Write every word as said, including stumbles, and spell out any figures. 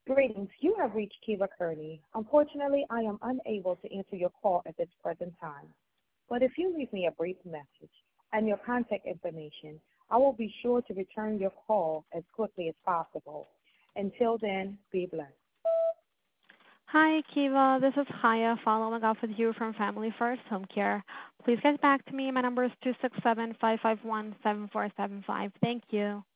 Greetings. You have reached Kiva Kearney. Unfortunately, I am unable to answer your call at this present time. But if you leave me a brief message and your contact information, I will be sure to return your call as quickly as possible. Until then, be blessed. Hi, Kiva. This is Haya following up with you from Family First Home Care. Please get back to me. My number is two six seven, five five one, seven four seven five. Thank you.